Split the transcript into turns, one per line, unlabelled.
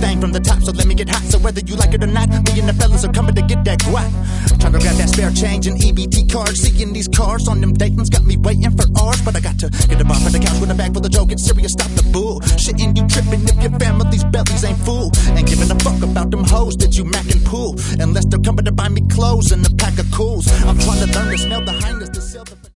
thing from the top, so let me get hot. So whether you like it or not, me and the fellas are coming to get that guap. Trying to grab that spare change and EBT cards. Seeing these cars on them Dayton's got me waiting for ours. But I got to get a bar for the couch with a bag full of joke. Get serious, stop the bull. Shitting you tripping if your family's bellies ain't full. Ain't giving a fuck about them hoes that you mac and pull. Unless they're coming to buy me clothes and a pack of cools. I'm trying to learn to smell the highness to sell the